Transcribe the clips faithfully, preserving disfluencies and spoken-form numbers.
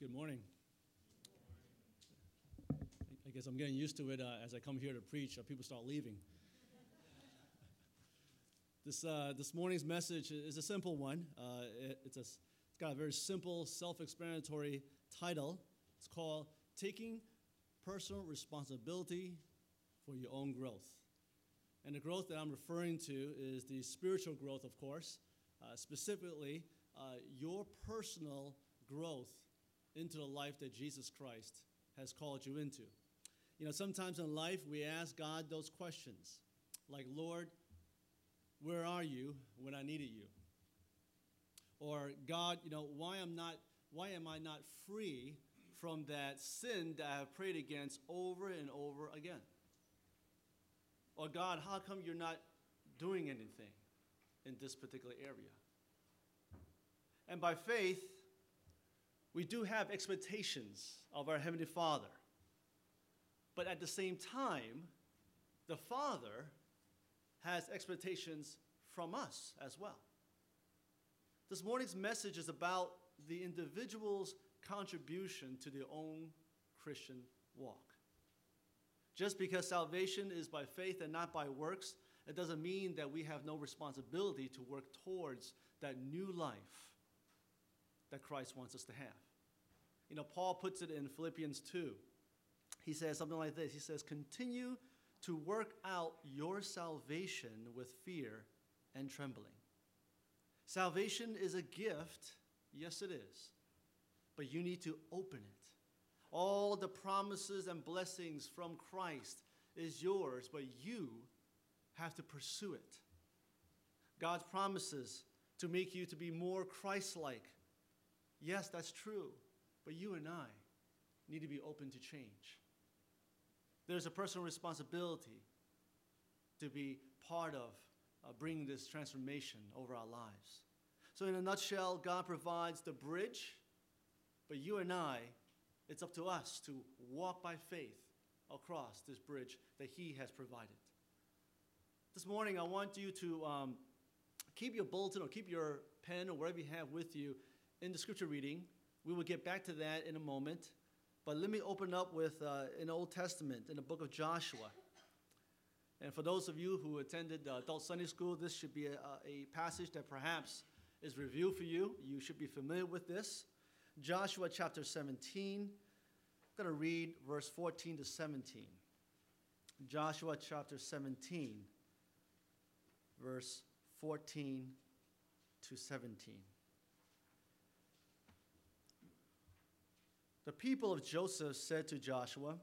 Good morning. I guess I'm getting used to it uh, as I come here to preach. Uh, people start leaving. This uh, this morning's message is a simple one. Uh, it, it's, a, it's got a very simple, self-explanatory title. It's called Taking Personal Responsibility for Your Own Growth. And the growth that I'm referring to is the spiritual growth, of course, uh, specifically uh, your personal growth into the life that Jesus Christ has called you into. You know, sometimes in life we ask God those questions, like, Lord, where are you when I needed you? Or, God, you know, why am not, why am I not free from that sin that I have prayed against over and over again? Or, God, how come you're not doing anything in this particular area? And by faith, we do have expectations of our Heavenly Father. But at the same time, the Father has expectations from us as well. This morning's message is about the individual's contribution to their own Christian walk. Just because salvation is by faith and not by works, it doesn't mean that we have no responsibility to work towards that new life that Christ wants us to have. You know, Paul puts it in Philippians two. He says something like this. He says, continue to work out your salvation with fear and trembling. Salvation is a gift. Yes, it is. But you need to open it. All the promises and blessings from Christ is yours, but you have to pursue it. God's promises to make you to be more Christ-like. Yes, that's true. But you and I need to be open to change. There's a personal responsibility to be part of uh, bringing this transformation over our lives. So in a nutshell, God provides the bridge, but you and I, it's up to us to walk by faith across this bridge that He has provided. This morning, I want you to um, keep your bulletin or keep your pen or whatever you have with you in the scripture reading. We will get back to that in a moment. But let me open up with uh, an Old Testament in the book of Joshua. And for those of you who attended uh, adult Sunday school, this should be a, a passage that perhaps is revealed for you. You should be familiar with this. Joshua chapter seventeen. I'm going to read verse fourteen to seventeen. Joshua chapter seventeen, verse fourteen to seventeen. The people of Joseph said to Joshua,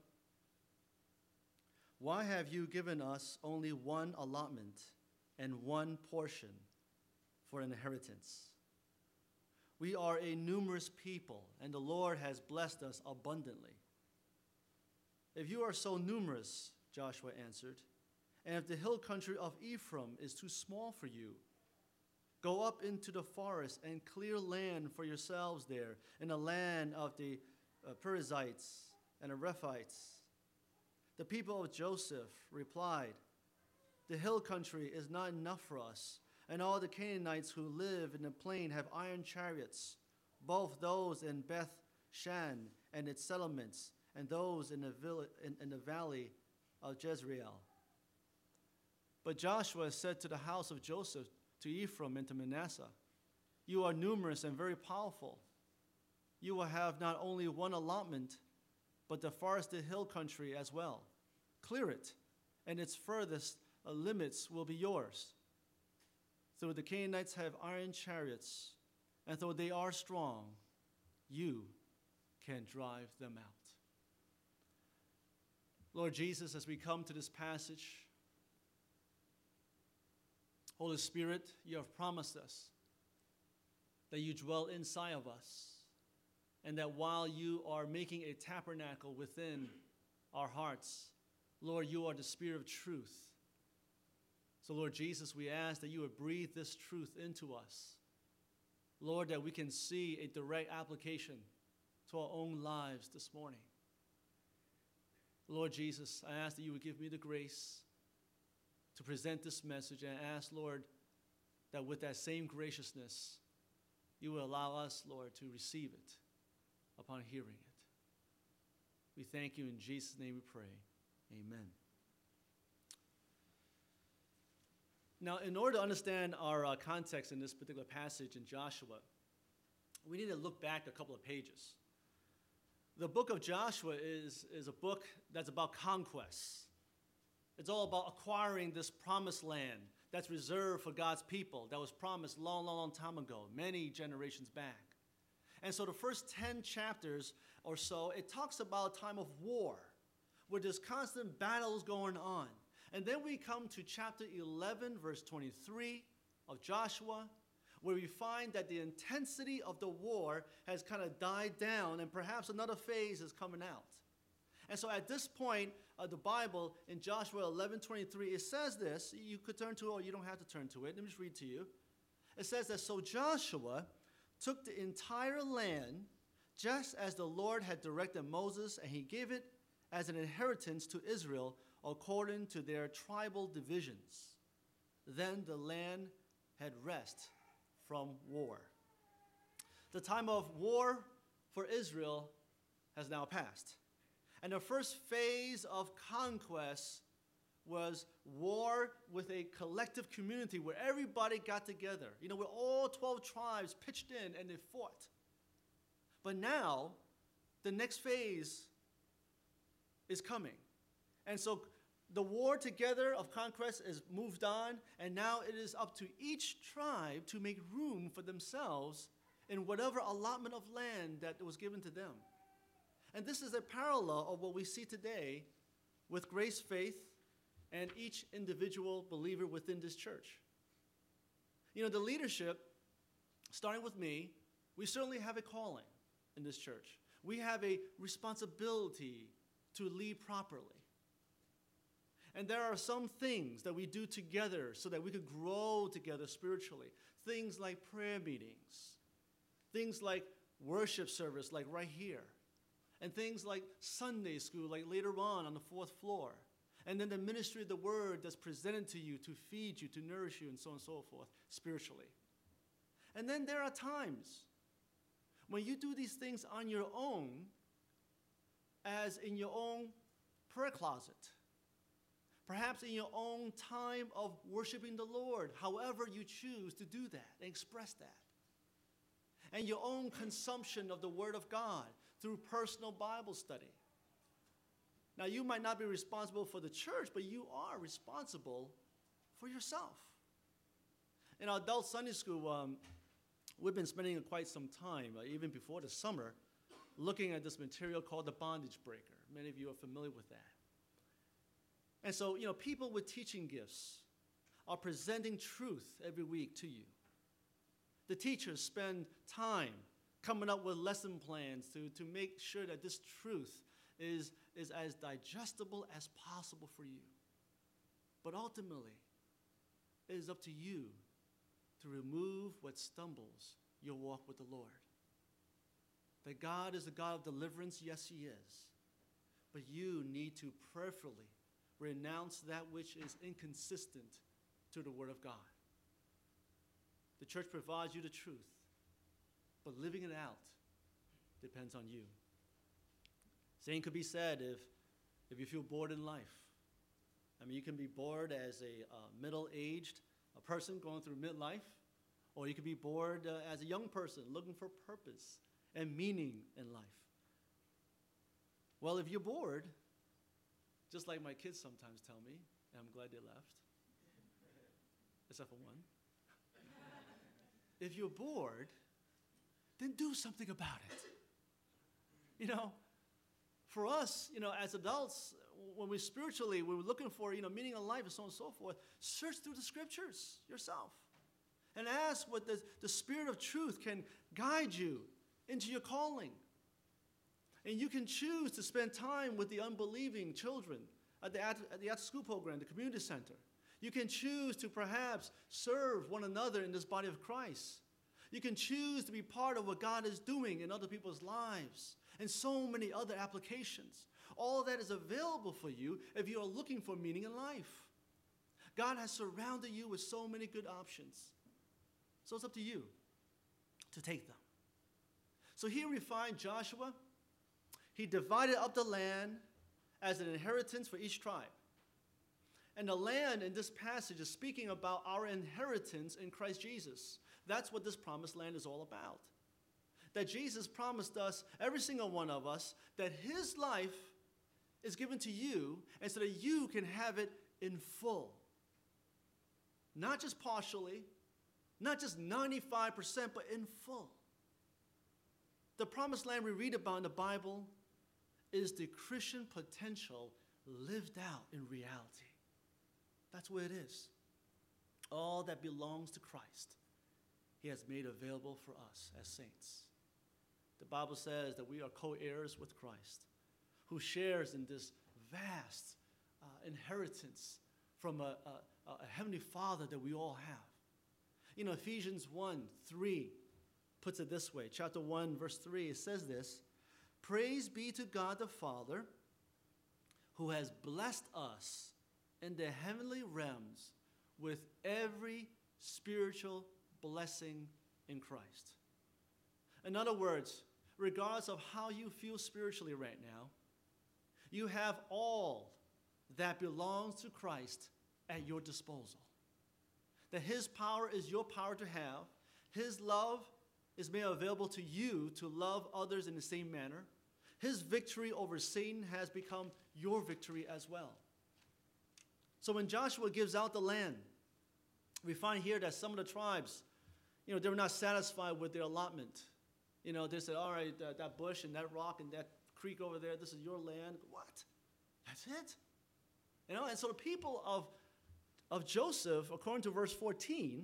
why have you given us only one allotment and one portion for an inheritance? We are a numerous people, and the Lord has blessed us abundantly. If you are so numerous, Joshua answered, and if the hill country of Ephraim is too small for you, go up into the forest and clear land for yourselves there, in the land of the Uh, Perizzites and the Rephites. The people of Joseph replied, the hill country is not enough for us, and all the Canaanites who live in the plain have iron chariots, both those in Beth Shan and its settlements, and those in the, vill- in, in the valley of Jezreel. But Joshua said to the house of Joseph, to Ephraim and to Manasseh, you are numerous and very powerful. You will have not only one allotment, but the forested hill country as well. Clear it, and its furthest uh, limits will be yours. So the Canaanites have iron chariots, and though they are strong, you can drive them out. Lord Jesus, as we come to this passage, Holy Spirit, you have promised us that you dwell inside of us, and that while you are making a tabernacle within our hearts, Lord, you are the Spirit of truth. So, Lord Jesus, we ask that you would breathe this truth into us. Lord, that we can see a direct application to our own lives this morning. Lord Jesus, I ask that you would give me the grace to present this message, and I ask, Lord, that with that same graciousness, you will allow us, Lord, to receive it. upon hearing it. We thank you. In Jesus' name we pray. Amen. Now, in order to understand our uh, context in this particular passage in Joshua, we need to look back a couple of pages. The book of Joshua is, is a book that's about conquests. It's all about acquiring this promised land that's reserved for God's people, that was promised long, long, long time ago, many generations back. And so the first ten chapters or so, it talks about a time of war, where there's constant battles going on. And then we come to chapter eleven, verse twenty-three of Joshua, where we find that the intensity of the war has kind of died down, and perhaps another phase is coming out. And so at this point of the Bible, in Joshua eleven twenty-three, it says this. You could turn to it, or you don't have to turn to it. Let me just read to you. It says that, so Joshua took the entire land, just as the Lord had directed Moses, and he gave it as an inheritance to Israel according to their tribal divisions. Then the land had rest from war. The time of war for Israel has now passed. And the first phase of conquest was war with a collective community where everybody got together. You know, where all twelve tribes pitched in and they fought. But now, the next phase is coming. And so the war together of conquest is moved on, and now it is up to each tribe to make room for themselves in whatever allotment of land that was given to them. And this is a parallel of what we see today with Grace Faith and each individual believer within this church. You know, the leadership, starting with me, we certainly have a calling in this church. We have a responsibility to lead properly. And there are some things that we do together so that we could grow together spiritually. Things like prayer meetings. Things like worship service, like right here. And things like Sunday school, like later on on the fourth floor. And then the ministry of the word that's presented to you to feed you, to nourish you, and so on and so forth, spiritually. And then there are times when you do these things on your own, as in your own prayer closet. Perhaps in your own time of worshiping the Lord, however you choose to do that and express that. And your own consumption of the Word of God through personal Bible study. Now, you might not be responsible for the church, but you are responsible for yourself. In our adult Sunday school, um, we've been spending quite some time, uh, even before the summer, looking at this material called the Bondage Breaker. Many of you are familiar with that. And so, you know, people with teaching gifts are presenting truth every week to you. The teachers spend time coming up with lesson plans to, to make sure that this truth is, is as digestible as possible for you. But ultimately, it is up to you to remove what stumbles your walk with the Lord. That God is a God of deliverance, yes, He is. But you need to prayerfully renounce that which is inconsistent to the Word of God. The church provides you the truth, but living it out depends on you. Same could be said if, if you feel bored in life. I mean, you can be bored as a uh, middle-aged a person going through midlife, or you could be bored uh, as a young person looking for purpose and meaning in life. Well, if you're bored, just like my kids sometimes tell me, and I'm glad they left, except for one. If you're bored, then do something about it. You know, for us, you know, as adults, when we spiritually, we were looking for, you know, meaning in life and so on and so forth, search through the scriptures yourself and ask what the, the Spirit of truth can guide you into your calling. And you can choose to spend time with the unbelieving children at the, at the after-school program, the community center. You can choose to perhaps serve one another in this body of Christ. You can choose to be part of what God is doing in other people's lives and so many other applications. All that is available for you if you are looking for meaning in life. God has surrounded you with so many good options. So it's up to you to take them. So here we find Joshua. He divided up the land as an inheritance for each tribe. And the land in this passage is speaking about our inheritance in Christ Jesus. That's what this promised land is all about. That Jesus promised us, every single one of us, that his life is given to you, and so that you can have it in full. Not just partially, not just ninety-five percent, but in full. The promised land we read about in the Bible is the Christian potential lived out in reality. That's what it is. All that belongs to Christ, he has made available for us as saints. The Bible says that we are co-heirs with Christ, who shares in this vast uh, inheritance from a, a, a heavenly Father that we all have. You know, Ephesians one three puts it this way. Chapter one, verse three, it says this: "Praise be to God the Father, who has blessed us in the heavenly realms with every spiritual blessing in Christ." In other words, regardless of how you feel spiritually right now, you have all that belongs to Christ at your disposal. That his power is your power to have. His love is made available to you to love others in the same manner. His victory over Satan has become your victory as well. So when Joshua gives out the land, we find here that some of the tribes, you know, they were not satisfied with their allotment. You know, they said, all right, that, that bush and that rock and that creek over there, this is your land. What? That's it? You know, and so the people of, of Joseph, according to verse fourteen,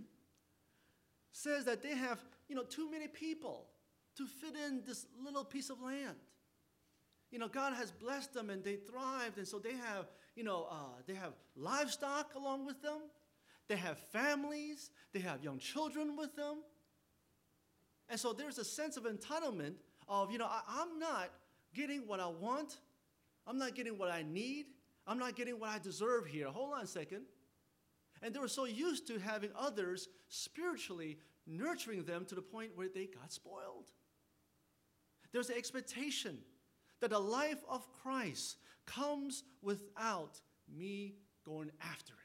says that they have, you know, too many people to fit in this little piece of land. You know, God has blessed them and they thrived, and so they have, you know, uh, they have livestock along with them. They have families. They have young children with them. And so there's a sense of entitlement of, you know, I, I'm not getting what I want. I'm not getting what I need. I'm not getting what I deserve here. Hold on a second. And they were so used to having others spiritually nurturing them to the point where they got spoiled. There's an expectation that the life of Christ comes without me going after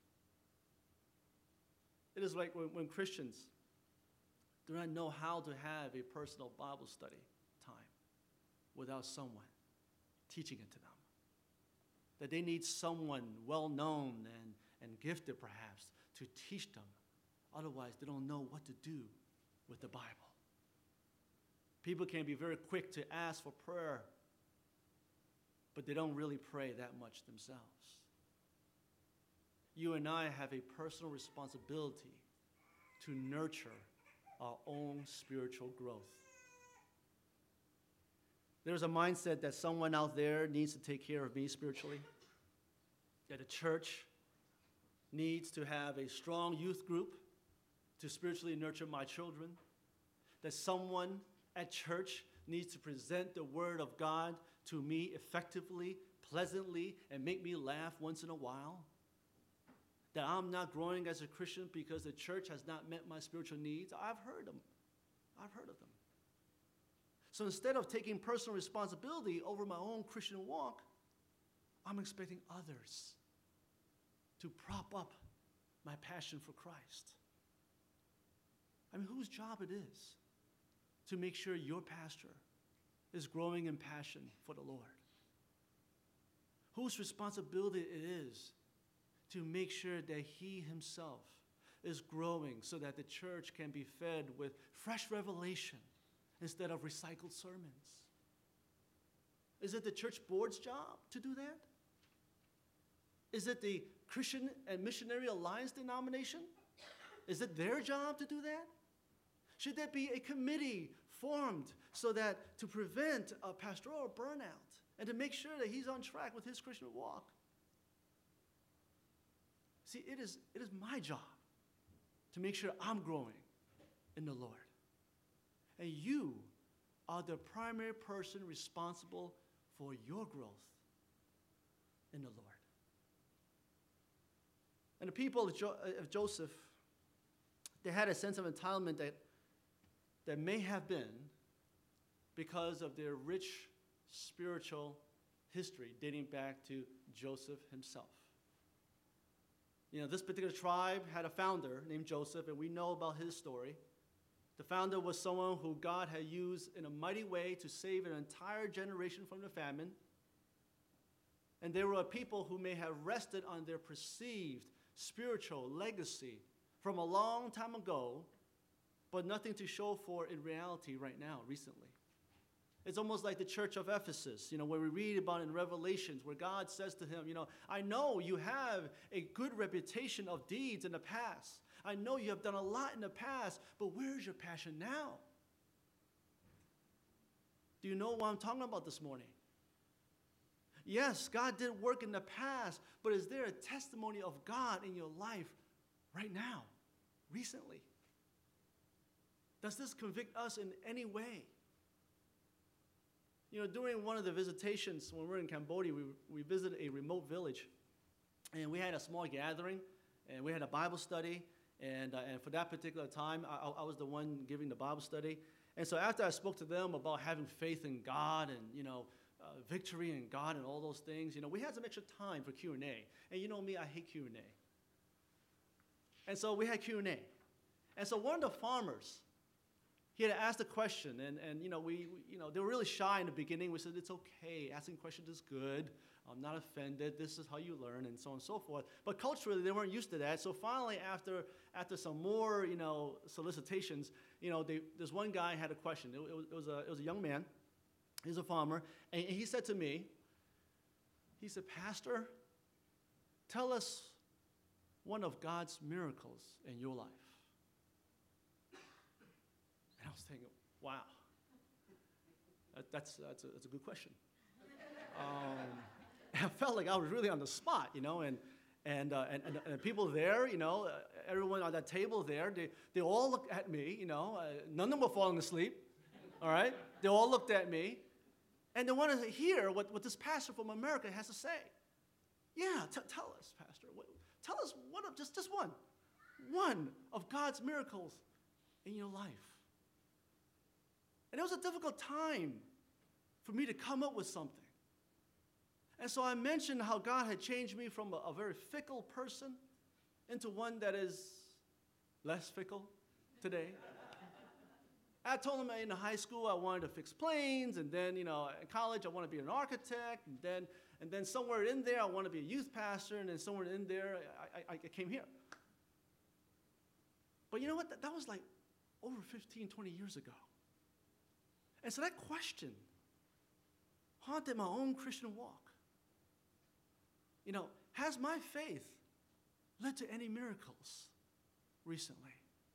it. It is like when, when Christians do not know how to have a personal Bible study time without someone teaching it to them. That they need someone well-known and, and gifted, perhaps, to teach them. Otherwise, they don't know what to do with the Bible. People can be very quick to ask for prayer, but they don't really pray that much themselves. You and I have a personal responsibility to nurture our own spiritual growth. There's a mindset that someone out there needs to take care of me spiritually, that the church needs to have a strong youth group to spiritually nurture my children, that someone at church needs to present the Word of God to me effectively, pleasantly, and make me laugh once in a while, that I'm not growing as a Christian because the church has not met my spiritual needs. I've heard them. I've heard of them. So instead of taking personal responsibility over my own Christian walk, I'm expecting others to prop up my passion for Christ. I mean, whose job it is to make sure your pastor is growing in passion for the Lord? Whose responsibility it is to make sure that he himself is growing so that the church can be fed with fresh revelation instead of recycled sermons? Is it the church board's job to do that? Is it the Christian and Missionary Alliance denomination? Is it their job to do that? Should there be a committee formed so that to prevent a pastoral burnout and to make sure that he's on track with his Christian walk? See, it is, it is my job to make sure I'm growing in the Lord. And you are the primary person responsible for your growth in the Lord. And the people of, jo- of Joseph, they had a sense of entitlement that, that may have been because of their rich spiritual history dating back to Joseph himself. You know, this particular tribe had a founder named Joseph, and we know about his story. The founder was someone who God had used in a mighty way to save an entire generation from the famine. And they were a people who may have rested on their perceived spiritual legacy from a long time ago, but nothing to show for in reality right now, recently. It's almost like the church of Ephesus, you know, where we read about in Revelations, where God says to him, you know, I know you have a good reputation of deeds in the past. I know you have done a lot in the past, but where's your passion now? Do you know what I'm talking about this morning? Yes, God did work in the past, but is there a testimony of God in your life right now, recently? Does this convict us in any way? You know, during one of the visitations when we were in Cambodia, we, we visited a remote village, and we had a small gathering, and we had a Bible study, and, uh, and for that particular time, I, I was the one giving the Bible study. And so after I spoke to them about having faith in God and, you know, uh, victory in God and all those things, you know, we had some extra time for Q and A. And you know me, I hate Q and A. And so we had Q and A. And so one of the farmers, he had asked a question, and, and you know, we, we, you know, they were really shy in the beginning. We said, it's okay, asking questions is good. I'm not offended. This is how you learn, and so on and so forth. But culturally, they weren't used to that. So finally, after after some more, you know, solicitations, you know, they, this one guy had a question. It, it, was, it, was a, it was a young man. He's a farmer, and he said to me, he said, Pastor, tell us one of God's miracles in your life. And I was thinking, wow, that, that's, that's, a, that's a good question. Um, I felt like I was really on the spot, you know, and, and, uh, and, and, and people there, you know, uh, everyone on that table there, they, they all looked at me, you know, uh, none of them were falling asleep, all right? They all looked at me, and they wanted to hear what, what this pastor from America has to say. Yeah, t- tell us, Pastor. What, tell us one of, just, just one, one of God's miracles in your life. And it was a difficult time for me to come up with something. And so I mentioned how God had changed me from a, a very fickle person into one that is less fickle today. I told him in high school I wanted to fix planes, and then, you know, in college I want to be an architect, and then, and then somewhere in there I want to be a youth pastor, and then somewhere in there I, I, I came here. But you know what? That, that was like over fifteen, twenty years ago. And so that question haunted my own Christian walk. You know, has my faith led to any miracles recently?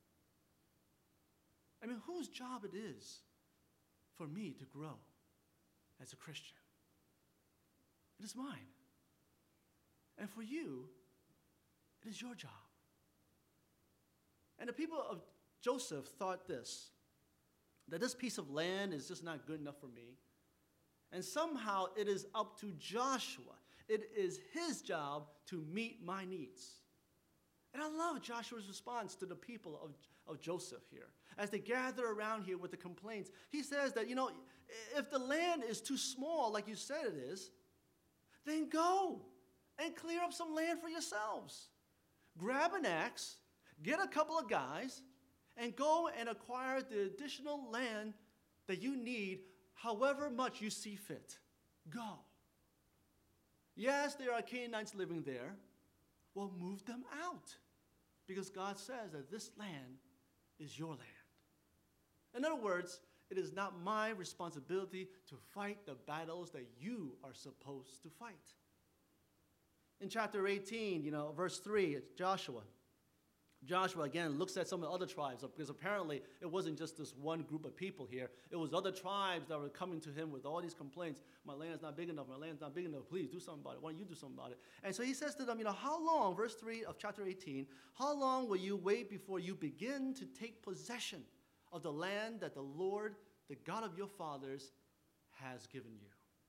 I mean, whose job it is for me to grow as a Christian? It is mine. And for you, it is your job. And the people of Joseph thought this, that this piece of land is just not good enough for me. And somehow it is up to Joshua. It is his job to meet my needs. And I love Joshua's response to the people of, of Joseph here. As they gather around here with the complaints, he says that, you know, if the land is too small, like you said it is, then go and clear up some land for yourselves. Grab an axe, get a couple of guys, and go and acquire the additional land that you need, however much you see fit. Go. Yes, there are Canaanites living there. Well, move them out, because God says that this land is your land. In other words, it is not my responsibility to fight the battles that you are supposed to fight. In chapter eighteen, you know, verse three, it's Joshua. Joshua, again, looks at some of the other tribes, because apparently it wasn't just this one group of people here. It was other tribes that were coming to him with all these complaints. My land's not big enough. My land's not big enough. Please do something about it. Why don't you do something about it? And so he says to them, you know, how long, verse three of chapter eighteen, how long will you wait before you begin to take possession of the land that the Lord, the God of your fathers, has given you?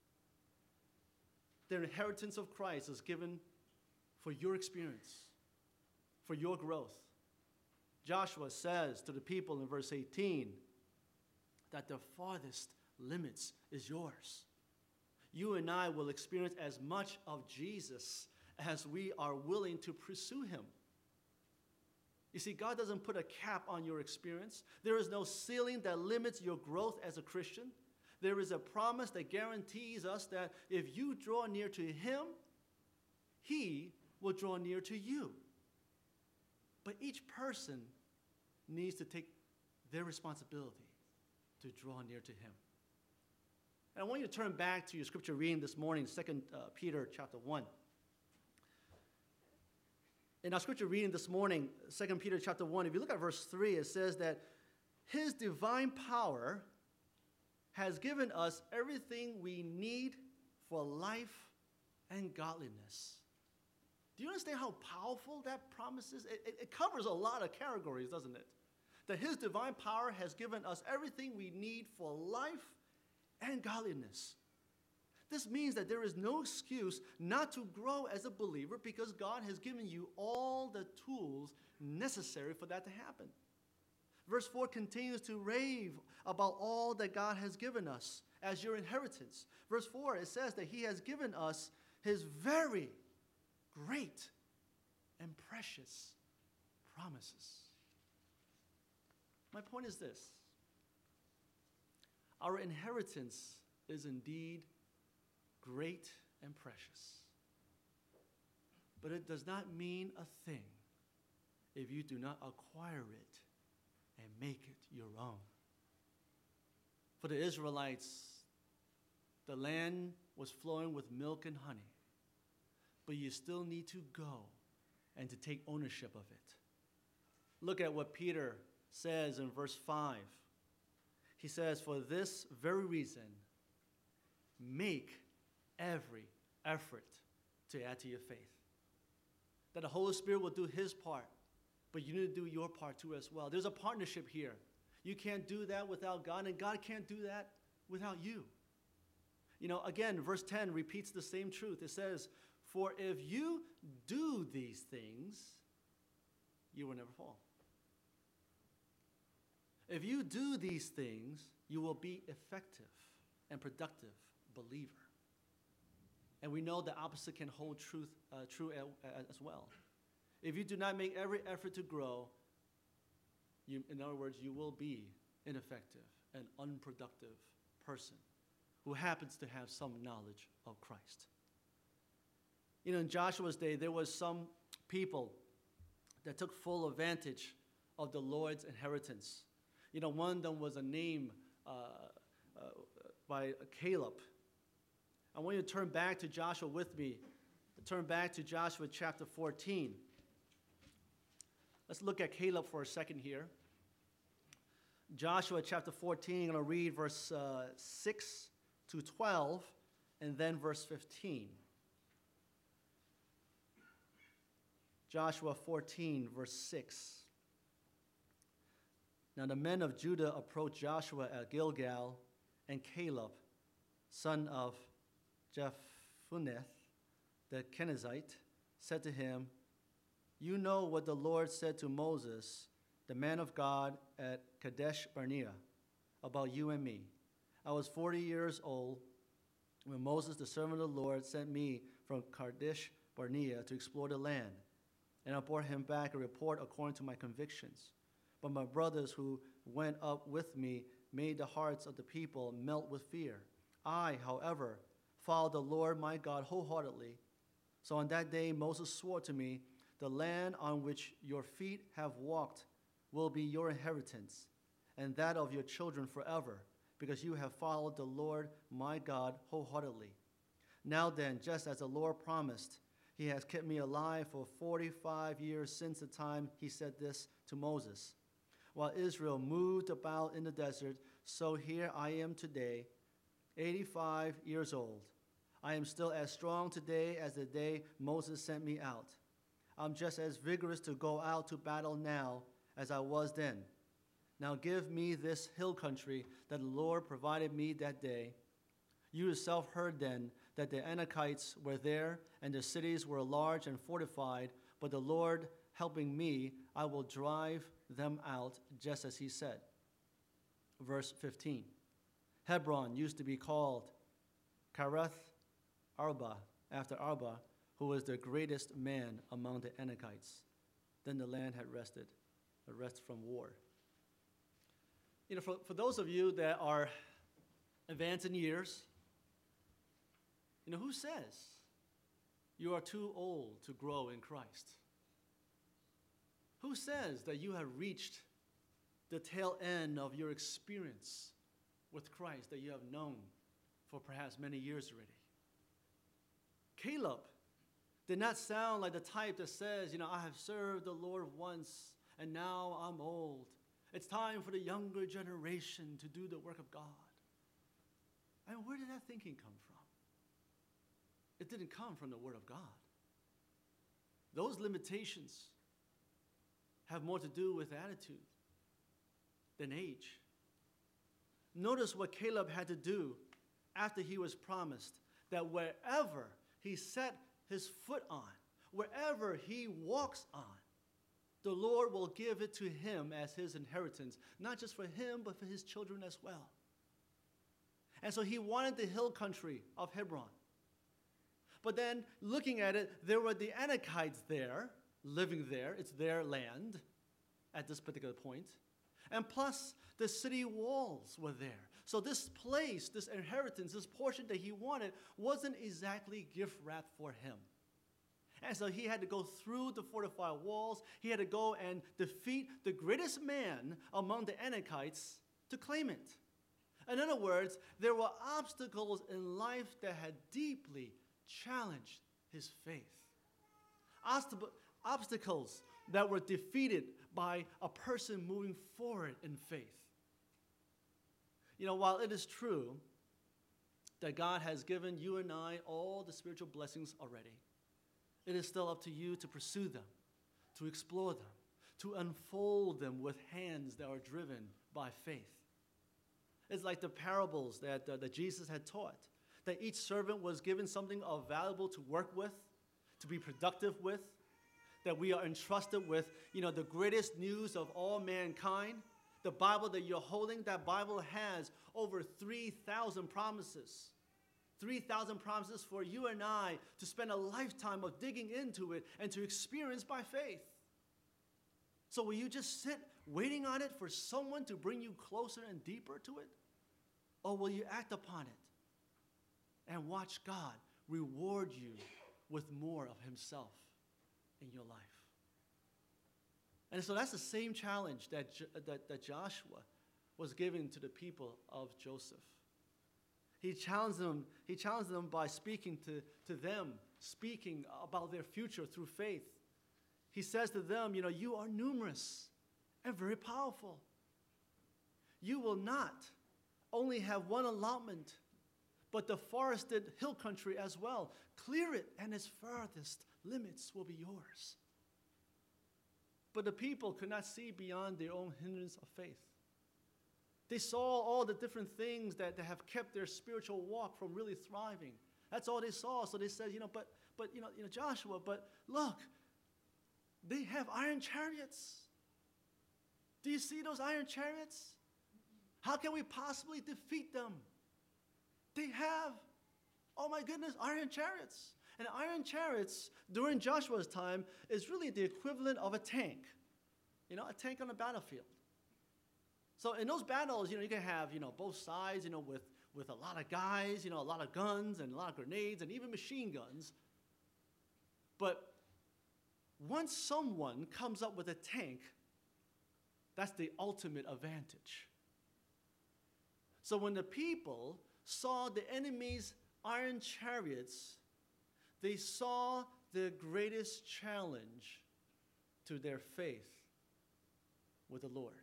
The inheritance of Christ is given for your experience, for your growth. Joshua says to the people in verse eighteen that the farthest limits is yours. You and I will experience as much of Jesus as we are willing to pursue him. You see, God doesn't put a cap on your experience. There is no ceiling that limits your growth as a Christian. There is a promise that guarantees us that if you draw near to him, he will draw near to you. But each person needs to take their responsibility to draw near to him. And I want you to turn back to your scripture reading this morning, Second Peter chapter one. In our scripture reading this morning, Second Peter chapter one, if you look at verse three, it says that his divine power has given us everything we need for life and godliness. Do you understand how powerful that promise is? It, it, it covers a lot of categories, doesn't it? That his divine power has given us everything we need for life and godliness. This means that there is no excuse not to grow as a believer because God has given you all the tools necessary for that to happen. Verse four continues to rave about all that God has given us as your inheritance. Verse four, it says that he has given us his very great and precious promises. My point is this. Our inheritance is indeed great and precious. But it does not mean a thing if you do not acquire it and make it your own. For the Israelites, the land was flowing with milk and honey, but you still need to go and to take ownership of it. Look at what Peter says in verse five. He says, for this very reason, make every effort to add to your faith. That the Holy Spirit will do his part, but you need to do your part too as well. There's a partnership here. You can't do that without God, and God can't do that without you. You know, again, verse ten repeats the same truth. It says, for if you do these things, you will never fall. If you do these things, you will be effective and productive believer. And we know the opposite can hold truth, uh, true as well. If you do not make every effort to grow, you, in other words, you will be ineffective and unproductive person who happens to have some knowledge of Christ. You know, in Joshua's day, there was some people that took full advantage of the Lord's inheritance. You know, one of them was a name uh, uh, by Caleb. I want you to turn back to Joshua with me. Turn back to Joshua chapter fourteen. Let's look at Caleb for a second here. Joshua chapter fourteen, I'm going to read verse uh, six to twelve, and then verse fifteen. Joshua fourteen, verse six. Now the men of Judah approached Joshua at Gilgal, and Caleb, son of Jephunneh, the Kenizzite, said to him, you know what the Lord said to Moses, the man of God at Kadesh Barnea, about you and me. I was forty years old when Moses, the servant of the Lord, sent me from Kadesh Barnea to explore the land, and I brought him back a report according to my convictions. But my brothers who went up with me made the hearts of the people melt with fear. I, however, followed the Lord my God wholeheartedly. So on that day Moses swore to me, the land on which your feet have walked will be your inheritance, and that of your children forever, because you have followed the Lord my God wholeheartedly. Now then, just as the Lord promised, he has kept me alive for forty-five years since the time he said this to Moses. While Israel moved about in the desert, so here I am today, eighty-five years old. I am still as strong today as the day Moses sent me out. I'm just as vigorous to go out to battle now as I was then. Now give me this hill country that the Lord provided me that day. You yourself heard then that the Anakites were there, and the cities were large and fortified, but the Lord helping me, I will drive them out just as he said. Verse fifteen. Hebron used to be called Karath Arba, after Arba, who was the greatest man among the Anakites. Then the land had rested, a rest from war. You know, for, for those of you that are advanced in years, you know, who says you are too old to grow in Christ? Who says that you have reached the tail end of your experience with Christ that you have known for perhaps many years already? Caleb did not sound like the type that says, you know, I have served the Lord once and now I'm old. It's time for the younger generation to do the work of God. And where did that thinking come from? It didn't come from the Word of God. Those limitations have more to do with attitude than age. Notice what Caleb had to do after he was promised that wherever he set his foot on, wherever he walks on, the Lord will give it to him as his inheritance, not just for him, but for his children as well. And so he wanted the hill country of Hebron. But then, looking at it, there were the Anakites there, living there. It's their land at this particular point. And plus, the city walls were there. So this place, this inheritance, this portion that he wanted wasn't exactly gift wrapped for him. And so he had to go through the fortified walls. He had to go and defeat the greatest man among the Anakites to claim it. In other words, there were obstacles in life that had deeply challenged his faith. Obst- obstacles that were defeated by a person moving forward in faith. You know, while it is true that God has given you and I all the spiritual blessings already, it is still up to you to pursue them, to explore them, to unfold them with hands that are driven by faith. It's like the parables that, uh, that Jesus had taught, that each servant was given something of valuable to work with, to be productive with, that we are entrusted with, you know, the greatest news of all mankind. The Bible that you're holding, that Bible has over three thousand promises. three thousand promises for you and I to spend a lifetime of digging into it and to experience by faith. So will you just sit waiting on it for someone to bring you closer and deeper to it? Or will you act upon it and watch God reward you with more of himself in your life? And so that's the same challenge that, that, that Joshua was giving to the people of Joseph. He challenged them, he challenged them by speaking to, to them, speaking about their future through faith. He says to them, you know, you are numerous and very powerful. You will not only have one allotment, but the forested hill country as well. Clear it, and its farthest limits will be yours. But the people could not see beyond their own hindrance of faith. They saw all the different things that, that have kept their spiritual walk from really thriving. That's all they saw. So they said, you know, but, but you know, you know, Joshua, but look, they have iron chariots. Do you see those iron chariots? How can we possibly defeat them? They have, oh my goodness, iron chariots. And iron chariots during Joshua's time is really the equivalent of a tank. You know, a tank on a battlefield. So in those battles, you know, you can have, you know, both sides, you know, with, with a lot of guys, you know, a lot of guns and a lot of grenades and even machine guns. But once someone comes up with a tank, that's the ultimate advantage. So when the people saw the enemy's iron chariots, they saw the greatest challenge to their faith with the Lord.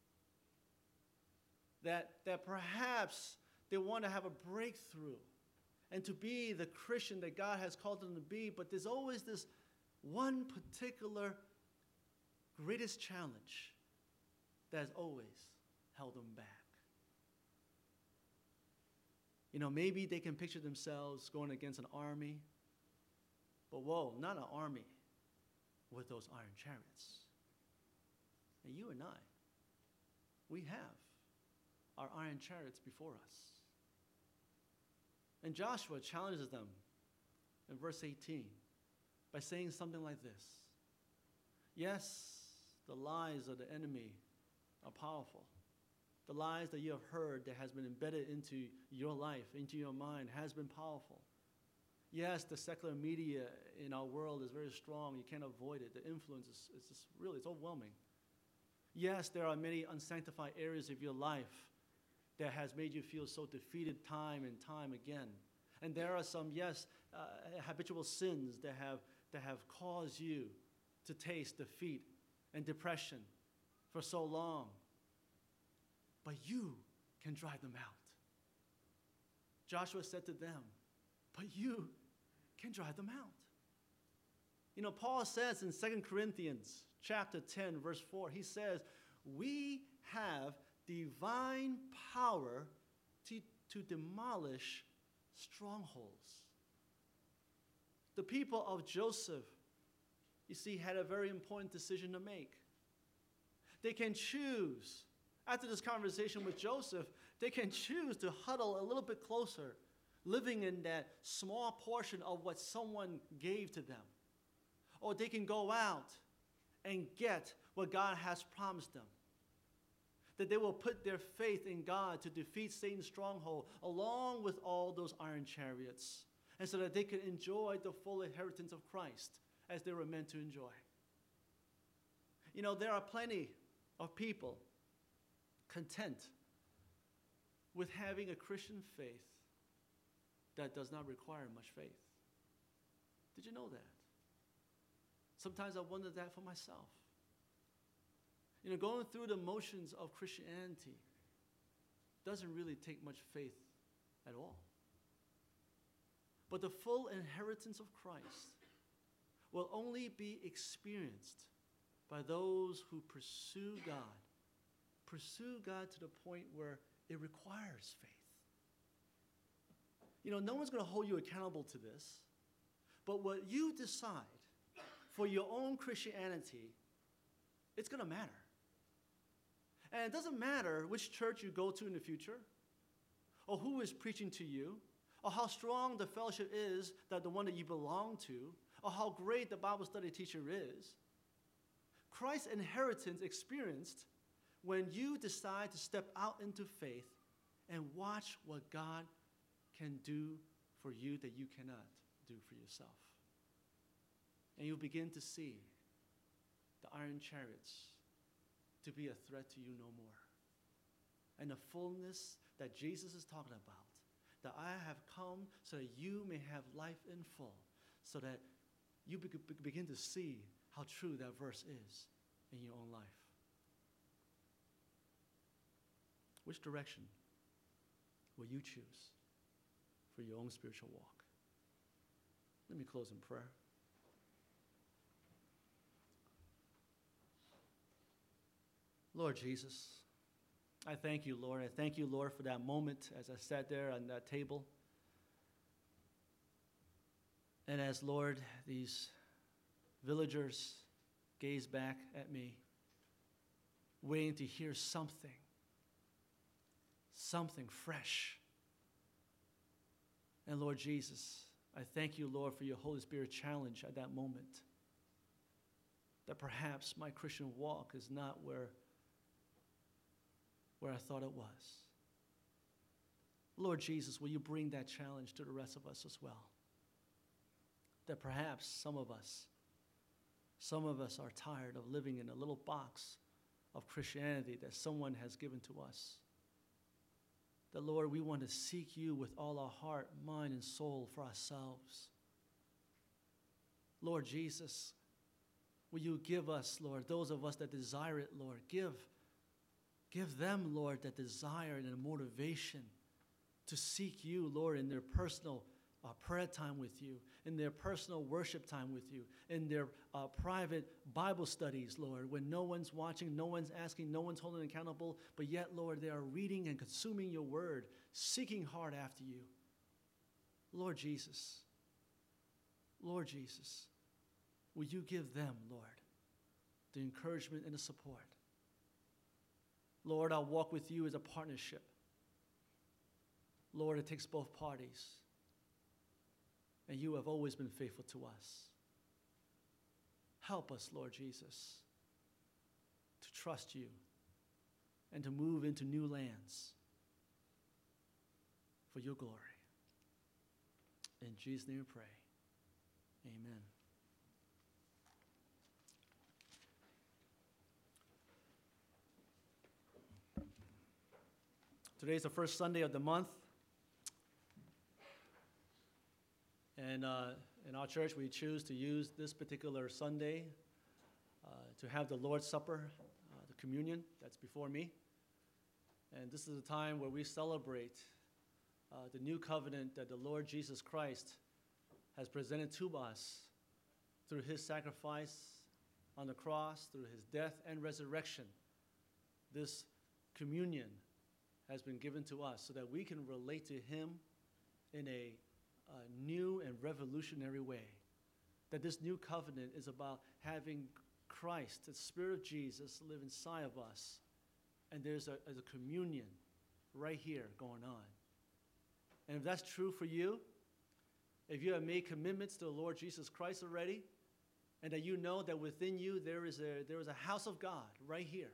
That, that perhaps they want to have a breakthrough and to be the Christian that God has called them to be, but there's always this one particular greatest challenge that has always held them back. You know, maybe they can picture themselves going against an army, but whoa, not an army with those iron chariots. And you and I, we have our iron chariots before us. And Joshua challenges them in verse eighteen by saying something like this. Yes, the lies of the enemy are powerful. The lies that you have heard that has been embedded into your life, into your mind, has been powerful. Yes, the secular media in our world is very strong. You can't avoid it. The influence is, is just really, it's overwhelming. Yes, there are many unsanctified areas of your life that has made you feel so defeated time and time again. And there are some, yes, uh, habitual sins that have, that have caused you to taste defeat and depression for so long. But you can drive them out. Joshua said to them, but you can drive them out. You know, Paul says in Second Corinthians chapter ten, verse four, he says, we have divine power to, to demolish strongholds. The people of Joseph, you see, had a very important decision to make. They can choose, after this conversation with Joseph, they can choose to huddle a little bit closer, living in that small portion of what someone gave to them. Or they can go out and get what God has promised them. That they will put their faith in God to defeat Satan's stronghold along with all those iron chariots, and so that they can enjoy the full inheritance of Christ as they were meant to enjoy. You know, there are plenty of people content with having a Christian faith that does not require much faith. Did you know that? Sometimes I wonder that for myself. You know, going through the motions of Christianity doesn't really take much faith at all. But the full inheritance of Christ will only be experienced by those who pursue God. Pursue God to the point where it requires faith. You know, no one's going to hold you accountable to this, but what you decide for your own Christianity, it's going to matter. And it doesn't matter which church you go to in the future, or who is preaching to you, or how strong the fellowship is that the one that you belong to, or how great the Bible study teacher is. Christ's inheritance experienced when you decide to step out into faith and watch what God can do for you that you cannot do for yourself. And you'll begin to see the iron chariots to be a threat to you no more. And the fullness that Jesus is talking about, that I have come so that you may have life in full, so that you be- begin to see how true that verse is in your own life. Which direction will you choose for your own spiritual walk? Let me close in prayer. Lord Jesus, I thank you, Lord. I thank you, Lord, for that moment as I sat there on that table. And as, Lord, these villagers gazed back at me, waiting to hear something, something fresh. And Lord Jesus, I thank you, Lord, for your Holy Spirit challenge at that moment, that perhaps my Christian walk is not where where I thought it was. Lord Jesus, will you bring that challenge to the rest of us as well? That perhaps some of us, some of us are tired of living in a little box of Christianity that someone has given to us. That, Lord, we want to seek you with all our heart, mind, and soul for ourselves. Lord Jesus, will you give us, Lord, those of us that desire it, Lord, give Give them, Lord, that desire and a motivation to seek you, Lord, in their personal uh, prayer time with you, in their personal worship time with you, in their uh, private Bible studies, Lord, when no one's watching, no one's asking, no one's holding accountable, but yet, Lord, they are reading and consuming your word, seeking hard after you. Lord Jesus, Lord Jesus, will you give them, Lord, the encouragement and the support? Lord, our walk with you is a partnership. Lord, it takes both parties. And you have always been faithful to us. Help us, Lord Jesus, to trust you and to move into new lands for your glory. In Jesus' name we pray. Amen. Today is the first Sunday of the month. And uh, in our church, we choose to use this particular Sunday uh, to have the Lord's Supper, uh, the communion that's before me. And this is a time where we celebrate uh, the new covenant that the Lord Jesus Christ has presented to us through his sacrifice on the cross, through his death and resurrection. This communion has been given to us so that we can relate to him in a a new and revolutionary way. That this new covenant is about having Christ, the Spirit of Jesus, live inside of us. And there's a, there's a communion right here going on. And if that's true for you, if you have made commitments to the Lord Jesus Christ already, and that you know that within you there is a, there is a house of God right here,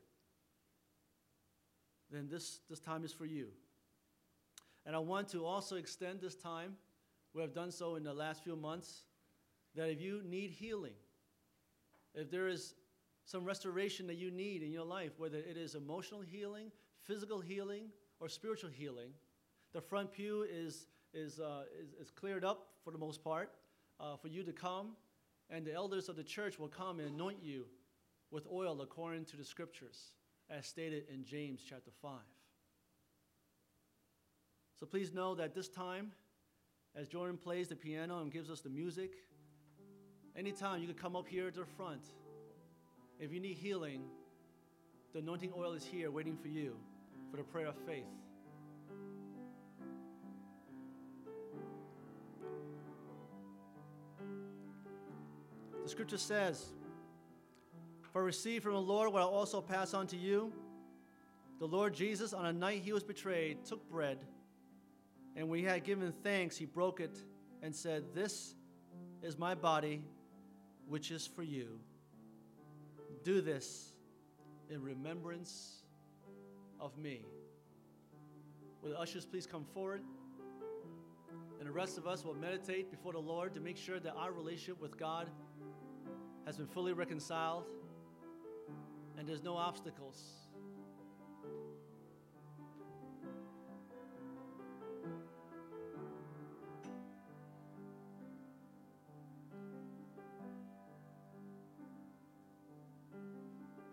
then this, this time is for you. And I want to also extend this time, we have done so in the last few months, that if you need healing, if there is some restoration that you need in your life, whether it is emotional healing, physical healing, or spiritual healing, the front pew is, is, uh, is, is cleared up for the most part uh, for you to come, and the elders of the church will come and anoint you with oil according to the scriptures, as stated in James chapter five. So please know that this time, as Jordan plays the piano and gives us the music, anytime you can come up here to the front. If you need healing, the anointing oil is here waiting for you for the prayer of faith. The scripture says, "For I received from the Lord what I also pass on to you. The Lord Jesus, on a night he was betrayed, took bread, and when he had given thanks, he broke it and said, 'This is my body, which is for you. Do this in remembrance of me.'" Will the ushers please come forward? And the rest of us will meditate before the Lord to make sure that our relationship with God has been fully reconciled and there's no obstacles